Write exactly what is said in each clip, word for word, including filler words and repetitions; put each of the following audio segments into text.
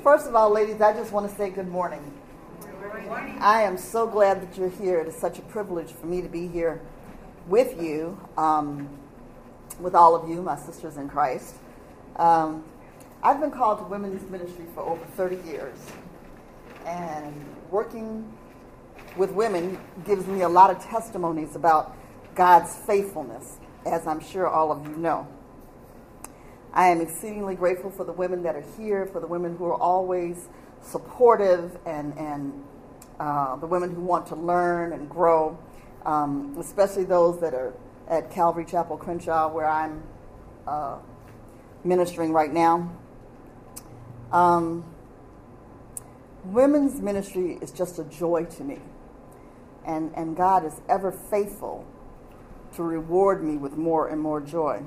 first of all, ladies, I just want to say good morning. Good morning. I am so glad that you're here. It is such a privilege for me to be here with you, um, with all of you, my sisters in Christ. Um, I've been called to women's ministry for over thirty years, and working with women gives me a lot of testimonies about God's faithfulness, as I'm sure all of you know. I am exceedingly grateful for the women that are here, for the women who are always supportive, and, and uh, the women who want to learn and grow, um, especially those that are at Calvary Chapel Crenshaw, where I'm uh, ministering right now. Um, women's ministry is just a joy to me, and, and God is ever faithful to reward me with more and more joy.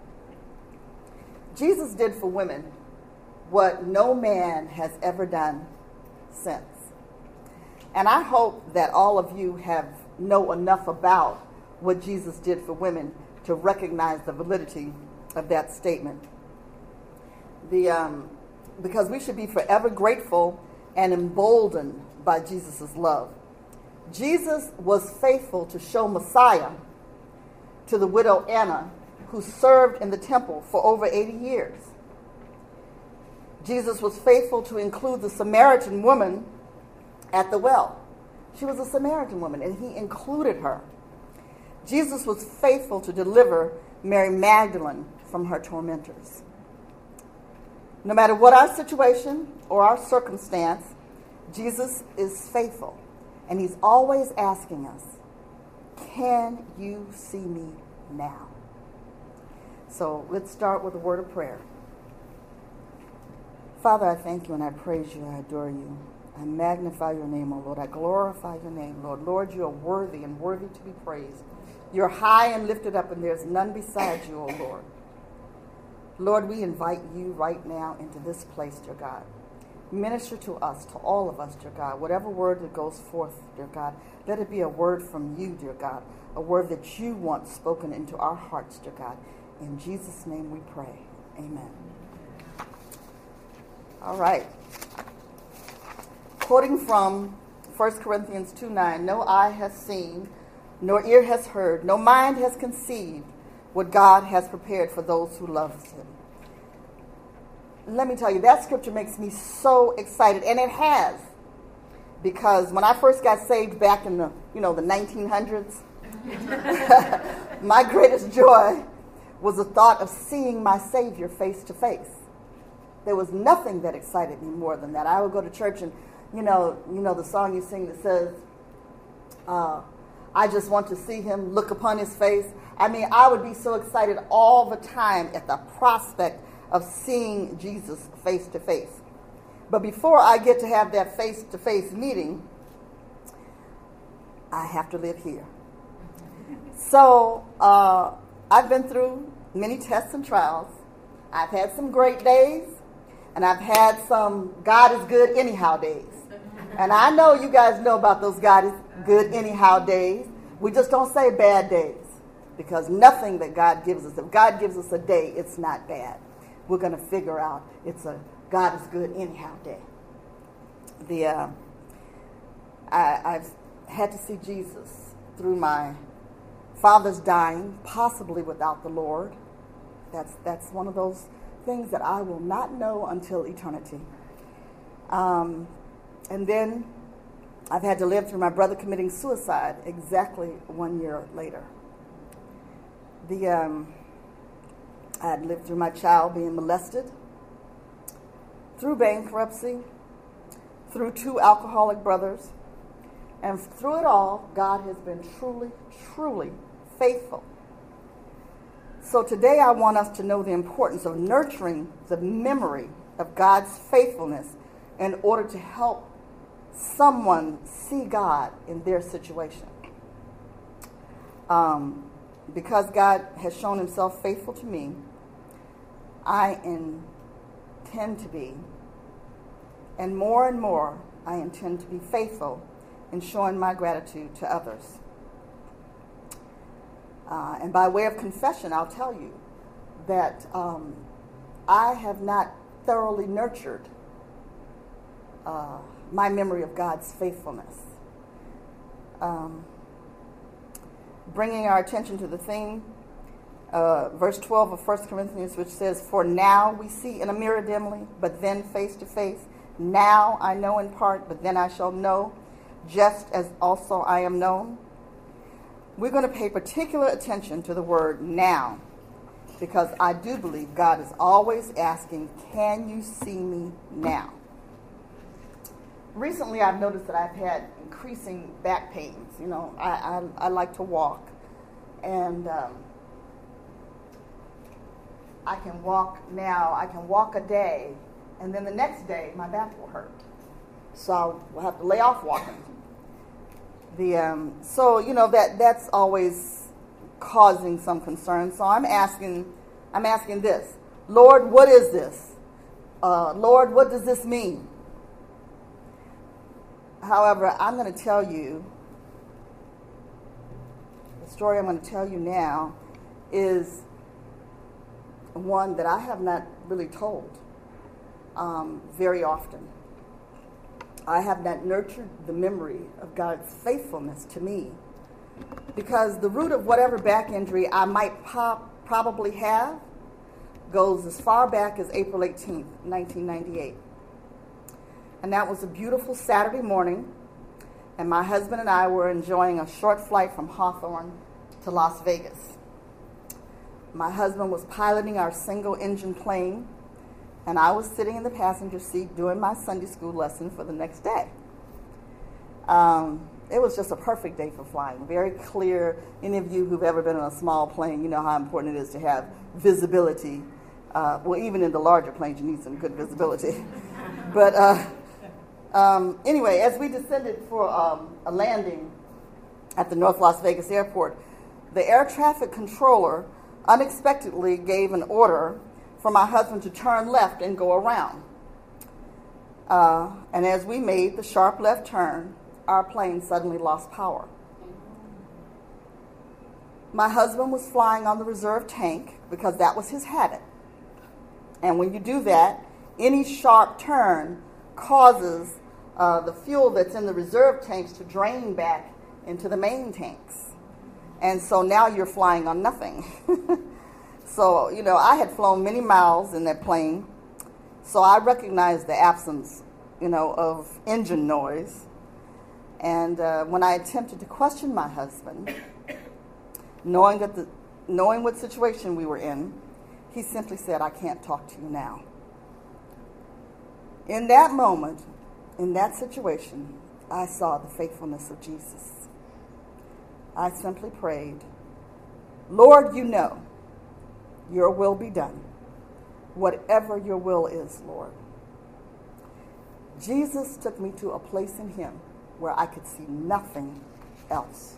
Jesus did for women what no man has ever done since. And I hope that all of you have know enough about what Jesus did for women to recognize the validity of that statement. The um, because we should be forever grateful and emboldened by Jesus' love. Jesus was faithful to show Messiah to the widow Anna, who served in the temple for over eighty years. Jesus was faithful to include the Samaritan woman at the well. She was a Samaritan woman, and he included her. Jesus was faithful to deliver Mary Magdalene from her tormentors. No matter what our situation or our circumstance, Jesus is faithful, and he's always asking us, can you see me now? So let's start with a word of prayer. Father, I thank you and I praise you. I adore you. I magnify your name, O Lord. I glorify your name, Lord. Lord, you are worthy and worthy to be praised. You're high and lifted up, and there's none beside you, O Lord. Lord, we invite you right now into this place, dear God. Minister to us, to all of us, dear God. Whatever word that goes forth, dear God, let it be a word from you, dear God. A word that you want spoken into our hearts, dear God. In Jesus' name we pray. Amen. All right. Quoting from First Corinthians two nine, no eye has seen, nor ear has heard, no mind has conceived what God has prepared for those who love him. Let me tell you, that scripture makes me so excited, and it has. Because when I first got saved back in the, you know, the nineteen hundreds, my greatest joy was the thought of seeing my Savior face to face. There was nothing that excited me more than that. I would go to church and, you know, you know the song you sing that says, uh, I just want to see him, look upon his face. I mean, I would be so excited all the time at the prospect of seeing Jesus face to face. But before I get to have that face-to-face meeting, I have to live here. So uh, I've been through many tests and trials. I've had some great days, and I've had some God is good anyhow days. And I know you guys know about those God is good anyhow days. We just don't say bad days, because nothing that God gives us, if God gives us a day, it's not bad. We're going to figure out it's a God is good anyhow day. The uh, I, I've had to see Jesus through my father's dying, possibly without the Lord. That's that's one of those things that I will not know until eternity. Um, and then I've had to live through my brother committing suicide exactly one year later. The um, I had lived through my child being molested, through bankruptcy, through two alcoholic brothers, and through it all, God has been truly, truly faithful. So today I want us to know the importance of nurturing the memory of God's faithfulness in order to help someone see God in their situation. Um, because God has shown himself faithful to me, I intend to be, and more and more, I intend to be faithful in showing my gratitude to others. Uh, and by way of confession, I'll tell you that um, I have not thoroughly nurtured uh, my memory of God's faithfulness. Um, bringing our attention to the theme, uh, verse twelve of First Corinthians, which says, "For now we see in a mirror dimly, but then face to face. Now I know in part, but then I shall know, just as also I am known." We're going to pay particular attention to the word now, because I do believe God is always asking, can you see me now? Recently, I've noticed that I've had increasing back pains. You know, I, I, I like to walk, and um, I can walk now, I can walk a day, and then the next day, my back will hurt. So I'll have to lay off walking. The um, so, you know, that that's always causing some concern. So I'm asking, I'm asking this, Lord, what is this? Uh, Lord, what does this mean? However, I'm going to tell you, the story I'm going to tell you now is one that I have not really told um, very often. I have not nurtured the memory of God's faithfulness to me, because the root of whatever back injury I might pop, probably have goes as far back as April eighteenth, nineteen ninety-eight. And that was a beautiful Saturday morning, and my husband and I were enjoying a short flight from Hawthorne to Las Vegas. My husband was piloting our single-engine plane, and I was sitting in the passenger seat doing my Sunday school lesson for the next day. Um, it was just a perfect day for flying, very clear. Any of you who've ever been in a small plane, you know how important it is to have visibility. Uh, well, even in the larger planes, you need some good visibility. But uh, um, anyway, as we descended for um, a landing at the North Las Vegas airport, the air traffic controller unexpectedly gave an order for my husband to turn left and go around. Uh, and as we made the sharp left turn, our plane suddenly lost power. My husband was flying on the reserve tank because that was his habit. And when you do that, any sharp turn causes uh, the fuel that's in the reserve tanks to drain back into the main tanks. And so now you're flying on nothing. So, you know, I had flown many miles in that plane, so I recognized the absence, you know, of engine noise. And uh, when I attempted to question my husband, knowing that the, knowing what situation we were in, he simply said, "I can't talk to you now." In that moment, in that situation, I saw the faithfulness of Jesus. I simply prayed, "Lord, you know, your will be done. Whatever your will is, Lord." Jesus took me to a place in him where I could see nothing else.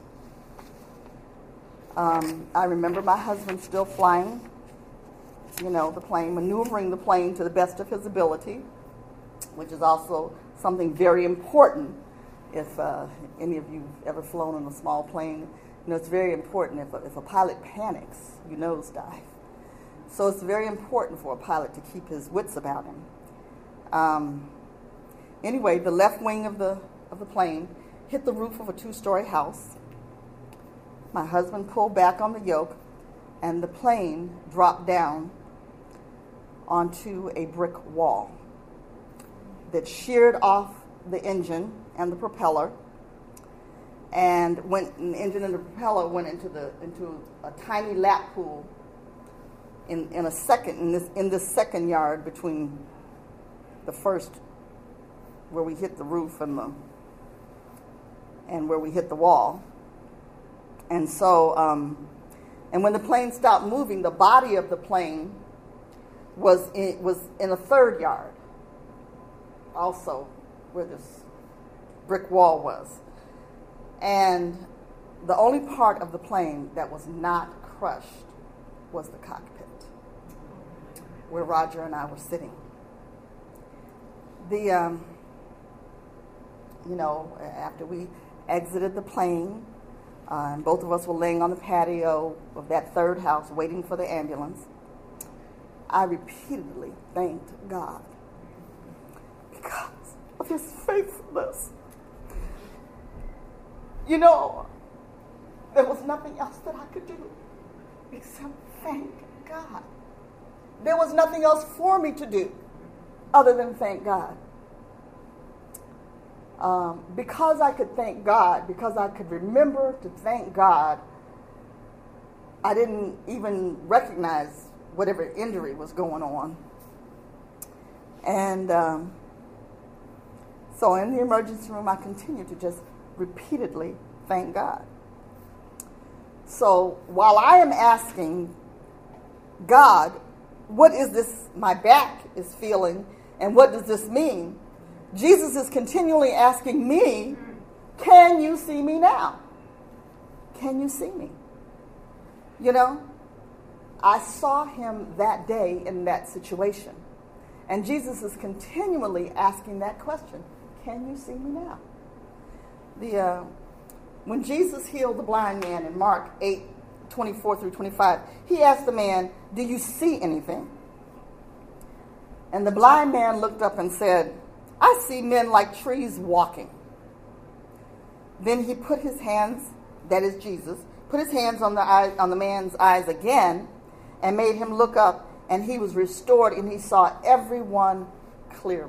Um, I remember my husband still flying, you know, the plane, maneuvering the plane to the best of his ability, which is also something very important. If uh, any of you have ever flown in a small plane, you know, it's very important. If a, if a pilot panics, you nosedive. So it's very important for a pilot to keep his wits about him. Um, anyway, the left wing of the of the plane hit the roof of a two-story house. My husband pulled back on the yoke, and the plane dropped down onto a brick wall that sheared off the engine and the propeller, and went. The engine and the propeller went into the into a tiny lap pool. In, in a second, in this in this second yard between the first, where we hit the roof and the and where we hit the wall, and so um, and when the plane stopped moving, the body of the plane was in, was in a third yard, also where this brick wall was, and the only part of the plane that was not crushed was the cockpit, where Roger and I were sitting. The, um, you know, after we exited the plane, uh, and both of us were laying on the patio of that third house waiting for the ambulance, I repeatedly thanked God because of his You know, there was nothing else that I could do except thank God. There was nothing else for me to do other than thank God. Um, because I could thank God, because I could remember to thank God, I didn't even recognize whatever injury was going on. And um, so in the emergency room, I continued to just repeatedly thank God. So while I am asking God, what is this my back is feeling, and what does this mean? Jesus is continually asking me, can you see me now? Can you see me? You know, I saw him that day in that situation. And Jesus is continually asking that question, can you see me now? The uh, when Jesus healed the blind man in Mark eight, twenty-four through twenty-five, he asked the man, do you see anything? And the blind man looked up and said, I see men like trees walking. Then he put his hands, that is Jesus, put his hands on the eye, on the man's eyes again and made him look up, and he was restored and he saw everyone clearly.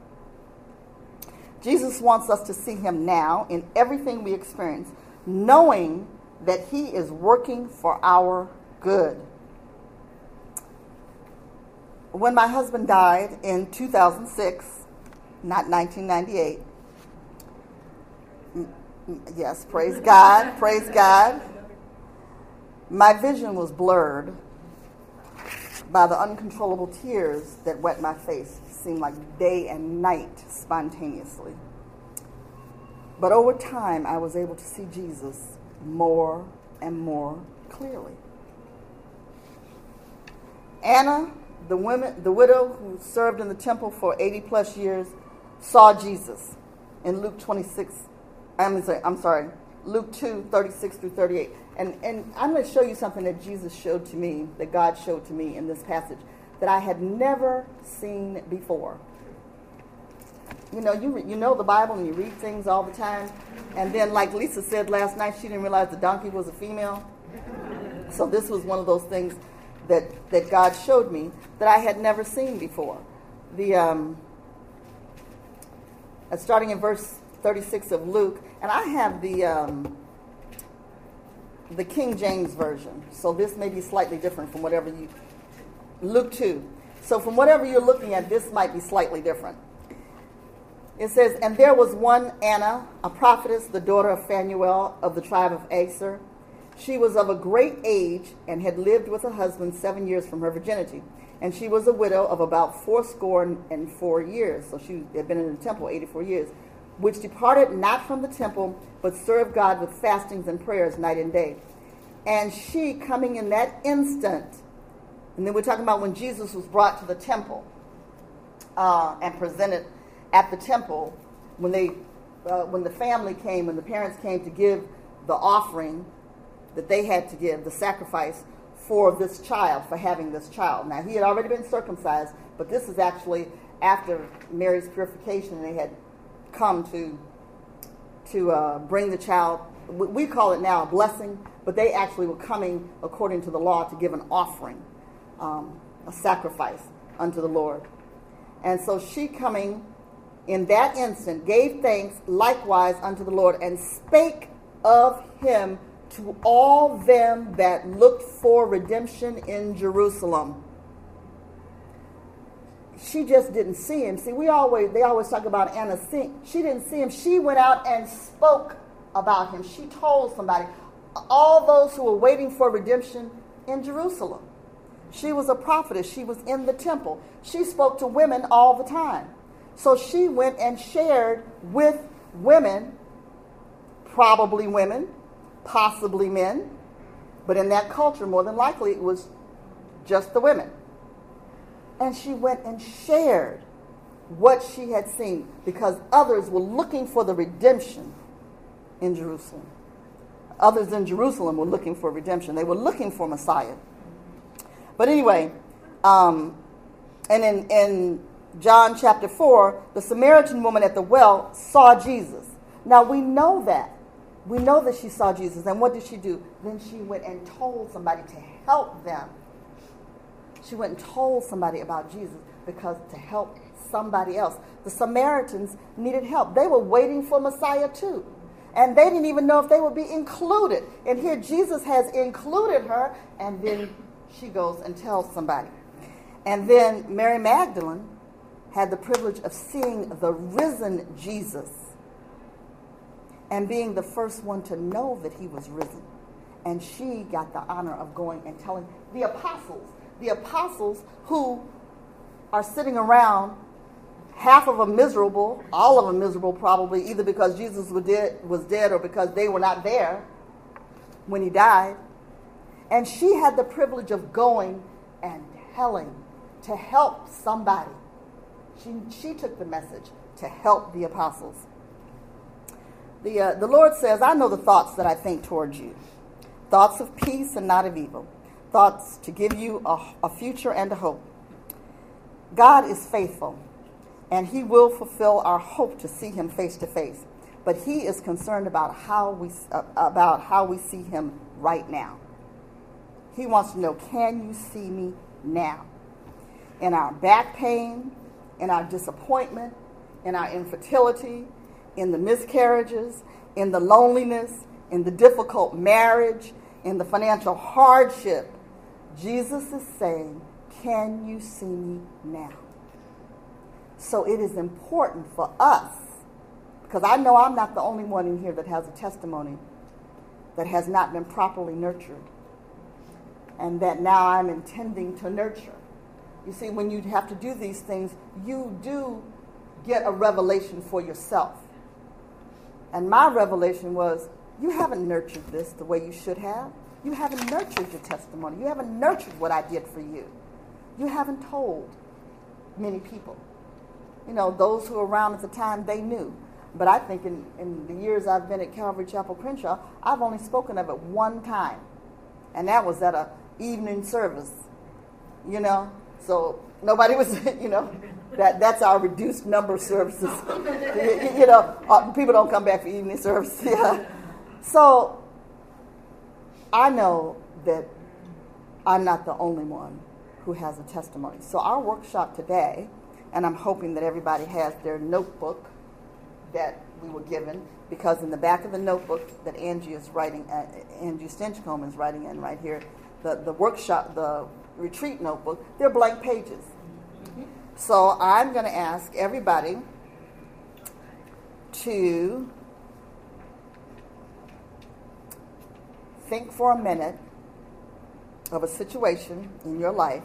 Jesus wants us to see him now in everything we experience, knowing that he is working for our good. When my husband died in two thousand six, not nineteen ninety-eight, yes, praise God, praise God, my vision was blurred by the uncontrollable tears that wet my face. It seemed like day and night spontaneously. But over time, I was able to see Jesus more and more clearly. Anna, the women, the widow who served in the temple for eighty plus years, saw Jesus in Luke twenty-six. I'm sorry, I'm sorry, Luke two, thirty-six through thirty-eight. And, and I'm going to show you something that Jesus showed to me, that God showed to me in this passage, that I had never seen before. You know, you, re, you know the Bible and you read things all the time. And then, like Lisa said last night, she didn't realize the donkey was a female. So this was one of those things that, that God showed me that I had never seen before. The um, uh, starting in verse thirty-six of Luke, and I have the... Um, the King James Version. So this may be slightly different from whatever you... Luke two. So from whatever you're looking at, this might be slightly different. It says, and there was one Anna, a prophetess, the daughter of Phanuel of the tribe of Aser. She was of a great age and had lived with her husband seven years from her virginity. And she was a widow of about fourscore and four years. So she had been in the temple eighty-four years. Which departed not from the temple, but served God with fastings and prayers night and day. And she, coming in that instant, and then we're talking about when Jesus was brought to the temple uh, and presented at the temple, when they, uh, when the family came, when the parents came to give the offering that they had to give, the sacrifice for this child, for having this child. Now, he had already been circumcised, but this is actually after Mary's purification, and they had come to to uh, bring the child. We call it now a blessing, but they actually were coming according to the law to give an offering, um, a sacrifice unto the Lord. And so she, coming in that instant, gave thanks likewise unto the Lord, and spake of him to all them that looked for redemption in Jerusalem. She just didn't see him. See, we always, they always talk about Anna seeing. She didn't see him. She went out and spoke about him. She told somebody, all those who were waiting for redemption in Jerusalem. She was a prophetess. She was in the temple. She spoke to women all the time. So she went and shared with women, probably women, possibly men, but in that culture, more than likely, it was just the women. And she went and shared what she had seen, because others were looking for the redemption in Jerusalem. Others in Jerusalem were looking for redemption. They were looking for Messiah. But anyway, um, and in, in John chapter four, the Samaritan woman at the well saw Jesus. Now we know that we know that she saw Jesus. And what did she do? Then she went and told somebody to help them. She went and told somebody about Jesus because to help somebody else. The Samaritans needed help. They were waiting for Messiah too. And they didn't even know if they would be included. And here Jesus has included her, and then she goes and tells somebody. And then Mary Magdalene had the privilege of seeing the risen Jesus and being the first one to know that he was risen. And she got the honor of going and telling the apostles, the apostles who are sitting around, half of them miserable, all of them miserable probably, either because Jesus was dead, was dead or because they were not there when he died. And she had the privilege of going and telling, to help somebody. She, she took the message to help the apostles. The, uh, the Lord says, I know the thoughts that I think towards you, thoughts of peace and not of evil, thoughts to give you a, a future and a hope. God is faithful, and he will fulfill our hope to see him face to face. But he is concerned about how we uh, about how we see him right now. He wants to know, can you see me now? In our back pain, in our disappointment, in our infertility, in the miscarriages, in the loneliness, in the difficult marriage, in the financial hardship, Jesus is saying, can you see me now? So it is important for us, because I know I'm not the only one in here that has a testimony that has not been properly nurtured, and that now I'm intending to nurture. You see, when you have to do these things, you do get a revelation for yourself. And my revelation was, you haven't nurtured this the way you should have. You haven't nurtured your testimony. You haven't nurtured what I did for you. You haven't told many people. You know, those who were around at the time, they knew. But I think in, in the years I've been at Calvary Chapel Crenshaw, I've only spoken of it one time. And that was at a evening service, you know. So nobody was, you know, that that's our reduced number of services. you, you know, uh, people don't come back for evening service. Yeah. So I know that I'm not the only one who has a testimony. So our workshop today, and I'm hoping that everybody has their notebook that we were given, because in the back of the notebook that Angie is writing, uh, Angie Stinchcomb is writing in right here, the, the workshop, the retreat notebook, they're blank pages. So I'm going to ask everybody to think for a minute of a situation in your life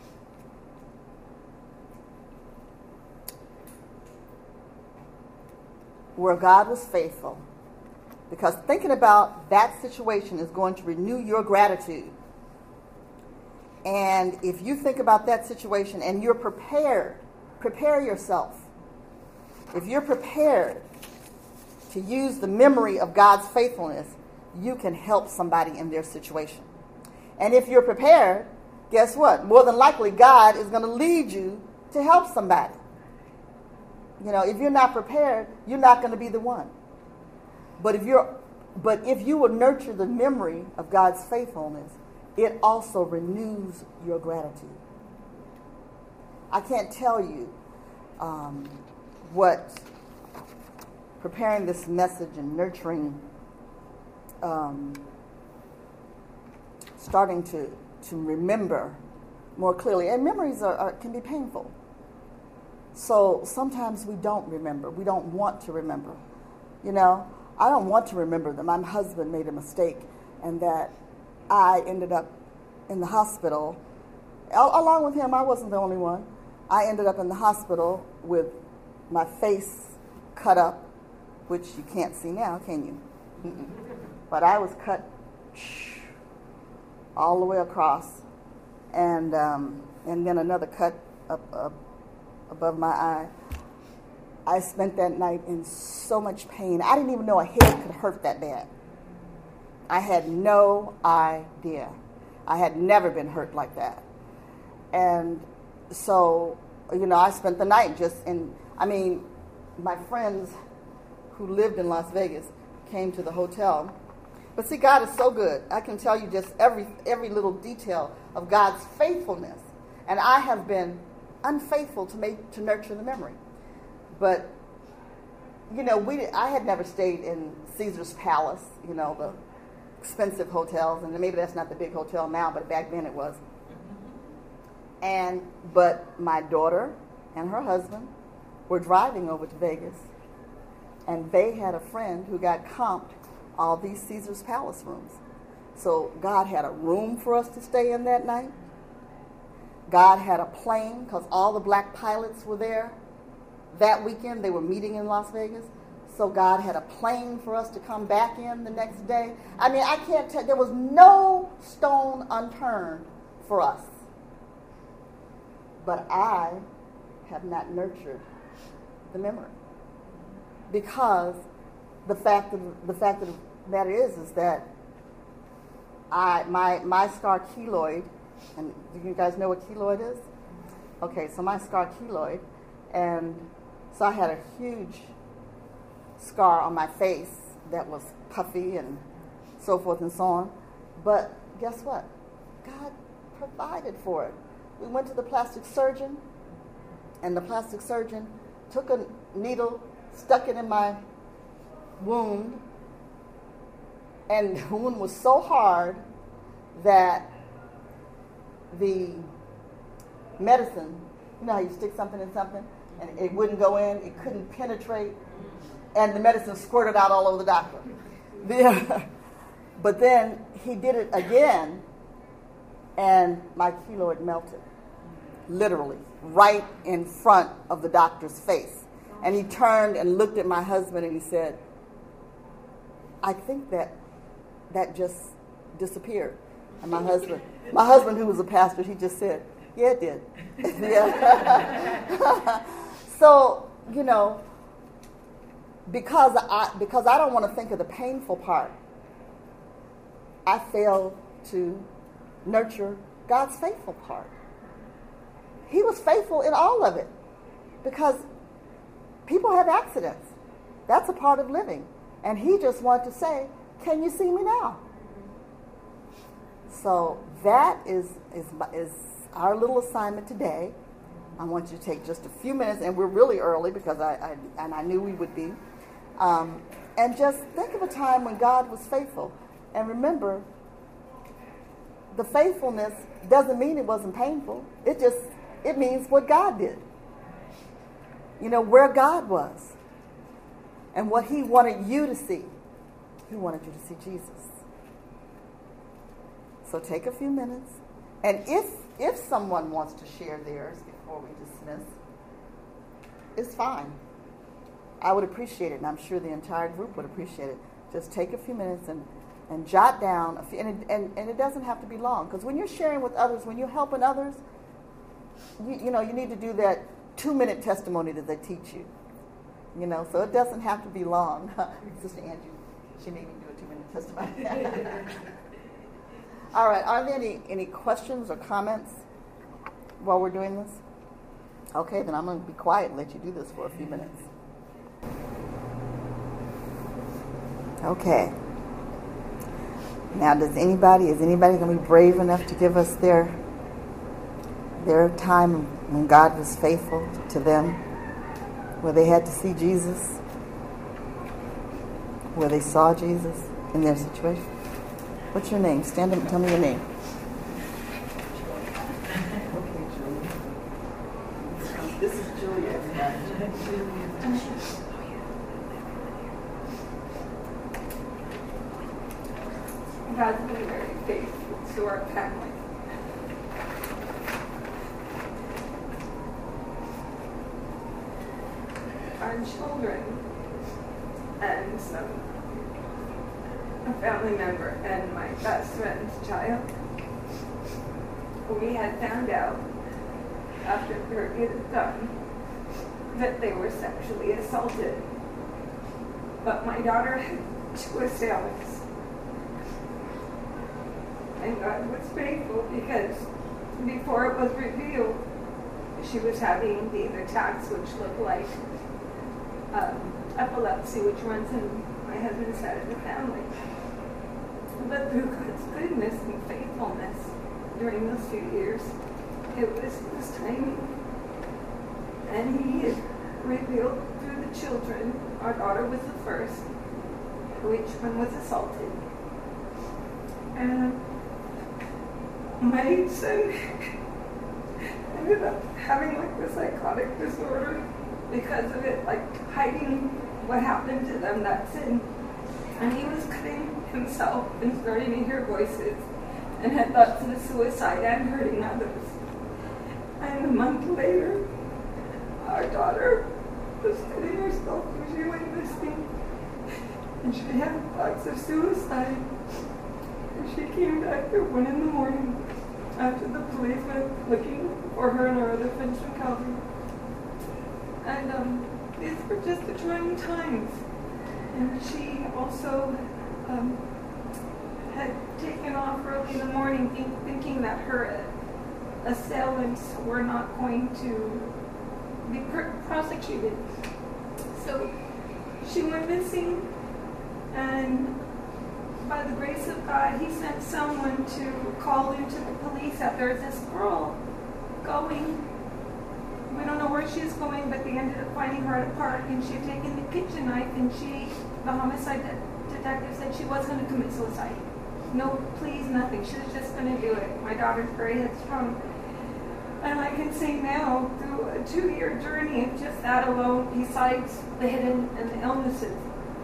where God was faithful. Because thinking about that situation is going to renew your gratitude. And if you think about that situation and you're prepared, prepare yourself. If you're prepared to use the memory of God's faithfulness, you can help somebody in their situation. And if you're prepared, guess what? More than likely, God is going to lead you to help somebody. You know, if you're not prepared, you're not going to be the one. But if you're, but if you will nurture the memory of God's faithfulness, it also renews your gratitude. I can't tell you um, what preparing this message and nurturing, um, starting to, to remember more clearly. And memories are, are can be painful. So sometimes we don't remember. We don't want to remember. You know, I don't want to remember that my husband made a mistake and that I ended up in the hospital. Al- along with him, I wasn't the only one. I ended up in the hospital with my face cut up, which you can't see now, can you? Mm-mm. But I was cut all the way across, and um, and then another cut up, up above my eye. I spent that night in so much pain. I didn't even know a head could hurt that bad. I had no idea. I had never been hurt like that. And so, you know, I spent the night just in, I mean, my friends who lived in Las Vegas came to the hotel. But see, God is so good. I can tell you just every every little detail of God's faithfulness. And I have been unfaithful to make to nurture the memory. But you know, we I had never stayed in Caesar's Palace, you know, the expensive hotels, and maybe that's not the big hotel now, but back then it was. And but my daughter and her husband were driving over to Vegas, and they had a friend who got comped all these Caesar's Palace rooms. So God had a room for us to stay in that night. God had a plane, because all the black pilots were there that weekend. They were meeting in Las Vegas. So God had a plane for us to come back in the next day. I mean, I can't tell, there was no stone unturned for us. But I have not nurtured the memory. Because the fact of the fact of the matter is is that I my my scar keloid, and do you guys know what keloid is? Okay, so my scar keloid, and so I had a huge scar on my face that was puffy and so forth and so on. But guess what? God provided for it. We went to the plastic surgeon, and the plastic surgeon took a needle, stuck it in my wound, and the wound was so hard that the medicine, you know how you stick something in something and it wouldn't go in, it couldn't penetrate, and the medicine squirted out all over the doctor. The, but then he did it again, and my keloid melted, literally, right in front of the doctor's face. And he turned and looked at my husband and he said, I think that that just disappeared. And my husband, my husband who was a pastor, he just said, yeah, it did. Yeah. So, you know, because I because I don't want to think of the painful part, I failed to nurture God's faithful part. He was faithful in all of it, because people have accidents. That's a part of living. And he just wanted to say, can you see me now? So that is, is, is our little assignment today. I want you to take just a few minutes, and we're really early because I, I and I knew we would be. Um, and just think of a time when God was faithful. And remember, the faithfulness doesn't mean it wasn't painful. It just, it means what God did. You know, where God was and what he wanted you to see. He wanted you to see Jesus. So take a few minutes. And if if someone wants to share theirs before we dismiss, it's fine. I would appreciate it, and I'm sure the entire group would appreciate it. Just take a few minutes and, and jot down, a few, and, it, and, and it doesn't have to be long. Because when you're sharing with others, when you're helping others, you, you know, you need to do that two-minute testimony that they teach you. You know, so it doesn't have to be long. Sister Angie, she made me do a two-minute testimony. All right, are there any, any questions or comments while we're doing this? Okay, then I'm going to be quiet and let you do this for a few minutes. Okay. Now, does anybody, is anybody going to be brave enough to give us their their time when God was faithful to them, where they had to see Jesus, where they saw Jesus in their situation? What's your name? Stand up and tell me your name. Okay, Julia. This is Julia. God's been very faithful to our family. Our children and some a family member and my best friend's child. We had found out after thirty was done that they were sexually assaulted. But my daughter had two assailants. And God was faithful, because before it was revealed, she was having these attacks which looked like um, epilepsy, which runs in my my husband's side of the family. But through God's goodness and faithfulness during those few years, it was His timing. And He had revealed through the children, our daughter was the first, which one was assaulted. And my son ended up having like the psychotic disorder because of it, like hiding what happened to them, that sin. And he was cutting himself and starting to hear voices and had thoughts of suicide and hurting others. And a month later, our daughter was cutting herself and she went missing. And she had thoughts of suicide. And she came back at one in the morning after the police went looking for her and our other friends from Calvary. And um, these were just the trying times. And she also um, had taken off early in the morning think, thinking that her assailants were not going to be per- prosecuted. So she went missing, and by the grace of God, He sent someone to call into the police that there's this girl going. We don't know where she's going, but they ended up finding her at a park, and she had taken the kitchen knife, and she, the homicide de- detective said she was going to commit suicide. No pleas, nothing. She was just going to do it. My daughter's very headstrong. And I can say now, through a two-year journey of just that alone, besides the hidden and the illnesses,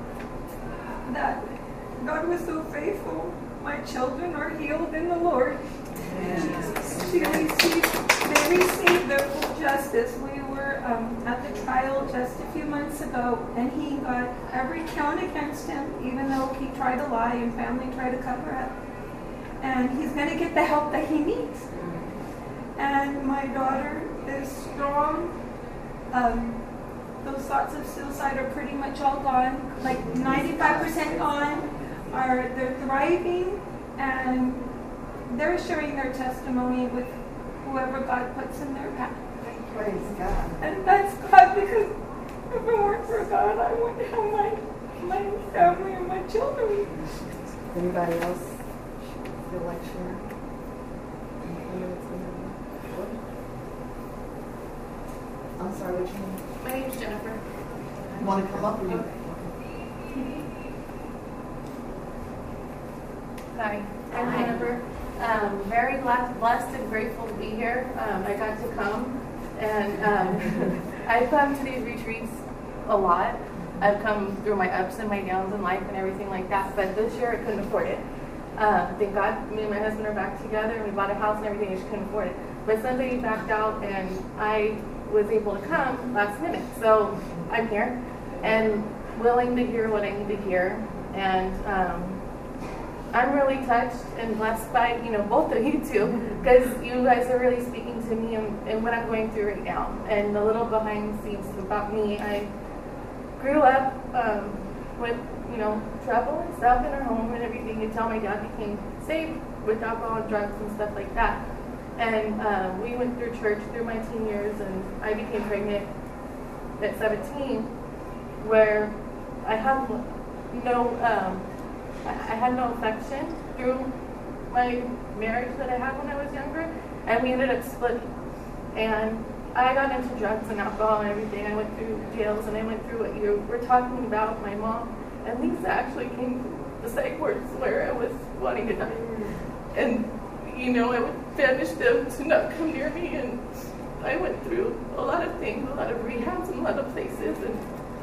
that God was so faithful. My children are healed in the Lord. Yes. She received, they received their full justice. We were um, at the trial just a few months ago, and he got every count against him, even though he tried to lie and family tried to cover up. And he's going to get the help that he needs. And my daughter is strong. Um, those thoughts of suicide are pretty much all gone, like ninety-five percent gone. Are they're thriving, and they're sharing their testimony with whoever God puts in their path. Praise God. And that's God, because if it weren't for God, I wouldn't have my my family and my children. Anybody else feel like sharing? I'm sorry, what's your name? My name's Jennifer. You want to come up or you? Hi, I'm Jennifer. Um, very glad, blessed and grateful to be here. Um, I got to come, and um, I've come to these retreats a lot. I've come through my ups and my downs in life and everything like that, but this year I couldn't afford it. Uh, thank God me and my husband are back together, and we bought a house and everything, and just couldn't afford it. But somebody backed out, and I was able to come last minute. So I'm here and willing to hear what I need to hear. And um, I'm really touched and blessed by, you know, both of you two, because you guys are really speaking to me and, and what I'm going through right now. And a little behind the scenes about me, I grew up um, with, you know, trouble and stuff in our home and everything until my dad became saved with alcohol and drugs and stuff like that. And uh, we went through church through my teen years, and I became pregnant at seventeen, where I had no, um, I had no affection through my marriage that I had when I was younger, and we ended up splitting. And I got into drugs and alcohol and everything. I went through jails, and I went through what you were talking about, my mom. And Lisa actually came to the psych wards where I was wanting to die. And you know, I would banish them to not come near me, and I went through a lot of things, a lot of rehabs and a lot of places, and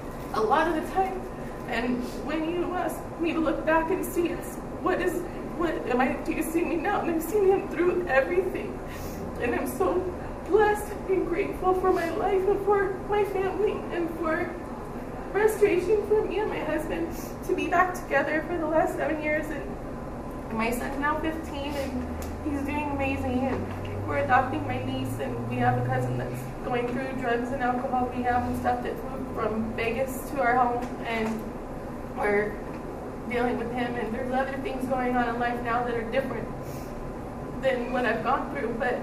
a lot of the time. And when you ask me to look back and see it's what is, what am I, do you see me now? And I've seen him through everything. And I'm so blessed and grateful for my life and for my family and for restoration for me and my husband to be back together for the last seven years. And my son's now fifteen, and he's doing amazing, and we're adopting my niece, and we have a cousin that's going through drugs and alcohol rehab and stuff that's moved from Vegas to our home, and we're dealing with him, and there's other things going on in life now that are different than what I've gone through, but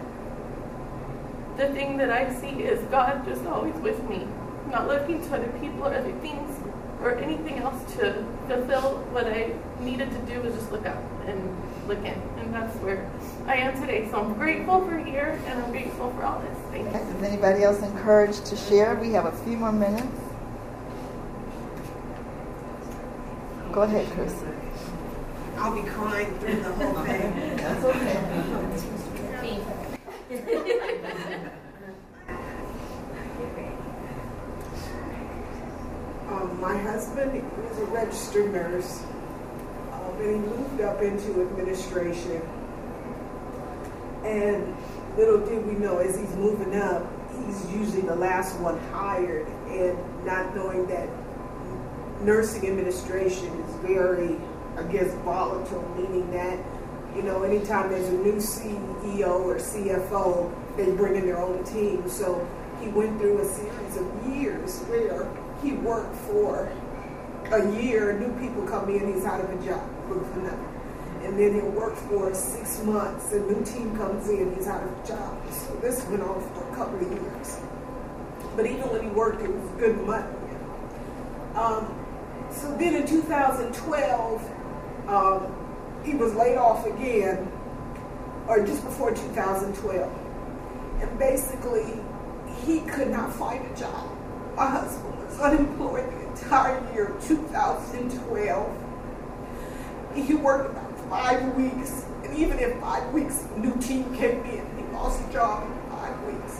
the thing that I see is God just always with me, not looking to other people or other things or anything else to fulfill what I needed to do was just look up and look in. And that's where I am today. So I'm grateful for here, and I'm grateful for all this. Thank you. Is anybody else encouraged to share? We have a few more minutes. Go ahead, Chris. I'll be crying through the whole thing. That's okay. um, my husband was a registered nurse, um, and he moved up into administration. And little did we know, as he's moving up, he's usually the last one hired, and not knowing that nursing administration is very, I guess, volatile, meaning that, you know, anytime there's a new C E O or C F O, they bring in their own team. So he went through a series of years where he worked for a year, new people come in, he's out of a job, look for nothing. And then he'll work for six months, a new team comes in, he's out of a job. So this went on for a couple of years. But even when he worked, it was good money. Um, so then in two thousand twelve, um, he was laid off again, or just before two thousand twelve. And basically, he could not find a job. My husband was unemployed the entire year of two thousand twelve. He worked about five weeks, and even in five weeks, a new team came in. He lost a job in five weeks.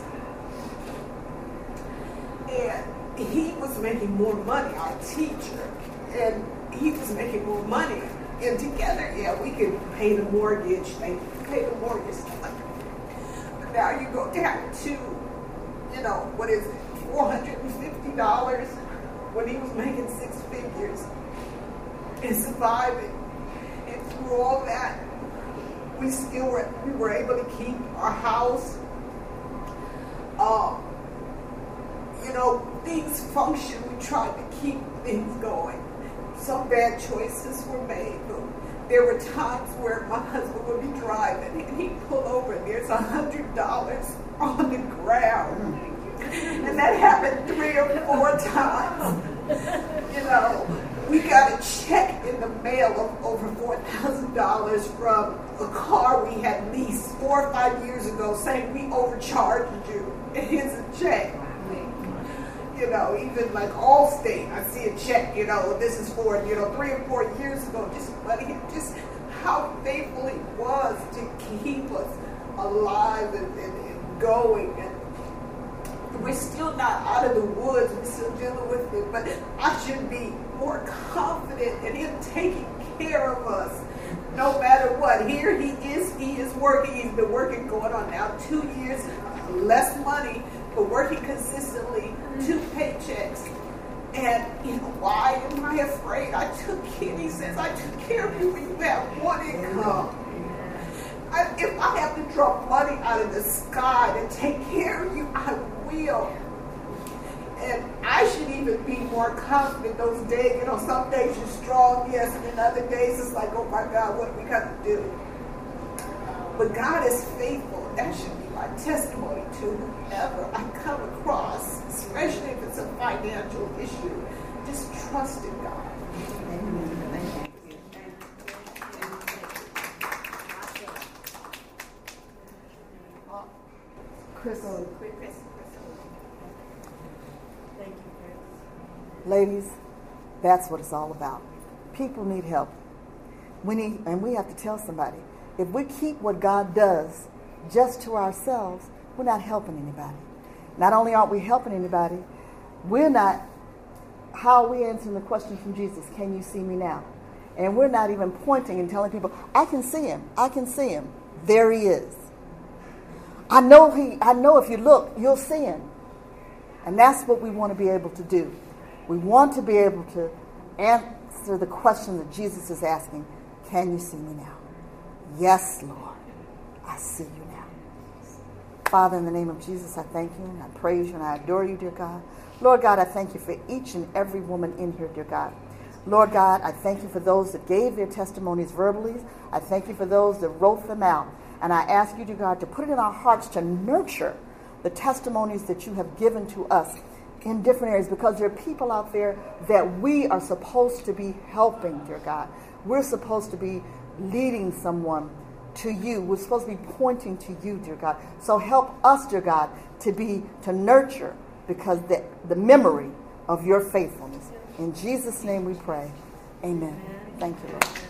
And he was making more money, our teacher, and he was making more money. And together, yeah, we could pay the mortgage, they pay the mortgage. But now you go down to, you know, what is it, four hundred fifty dollars when he was making six figures and surviving. And through all that, we still were, we were able to keep our house. Um, you know, things function. We tried to keep things going. Some bad choices were made, but there were times where my husband would be driving and he'd pull over and there's a hundred dollars on the ground. And that happened three or four times. You know, we got a check in the mail of over four thousand dollars from a car we had leased four or five years ago saying we overcharged you. And here's a check. You know, even like Allstate, I see a check, you know, this is for, you know, three or four years ago, just money, just how faithful he was to keep us alive and, and, and going. And we're still not out of the woods, we're still dealing with it, but I should be more confident in him taking care of us no matter what. Here he is, he is working, he's been working going on now two years, less money, but working consistently, two paychecks. And, you know, why am I afraid? I took care, he says, I took care of you when you had one income. I, if I have to drop money out of the sky to take care of you, I will. And I should even be more confident those days. You know, some days you're strong, yes, and then other days it's like, oh my God, what do we got to do? But God is faithful. That should be my testimony to whoever I come across, especially if it's a financial issue. Just trust in God. Amen. Thank you. Chris, Chris. Thank you, Chris. ladies, that's what it's all about. People need help. We need, and we have to tell somebody. If we keep what God does just to ourselves, we're not helping anybody. Not only aren't we helping anybody, we're not, how are we answering the question from Jesus, can you see me now? And we're not even pointing and telling people, I can see him, I can see him. There he is. I know he, I know if you look, you'll see him. And that's what we want to be able to do. We want to be able to answer the question that Jesus is asking, can you see me now? Yes, Lord, I see you now. Father, in the name of Jesus, I thank you and I praise you and I adore you, dear God. Lord God, I thank you for each and every woman in here, dear God. Lord God, I thank you for those that gave their testimonies verbally. I thank you for those that wrote them out. And I ask you, dear God, to put it in our hearts to nurture the testimonies that you have given to us in different areas, because there are people out there that we are supposed to be helping, dear God. We're supposed to be leading someone to you. We're supposed to be pointing to you, dear God. So help us, dear God, to be, to nurture, because the, the memory of your faithfulness. In Jesus' name we pray. Amen. Thank you, Lord.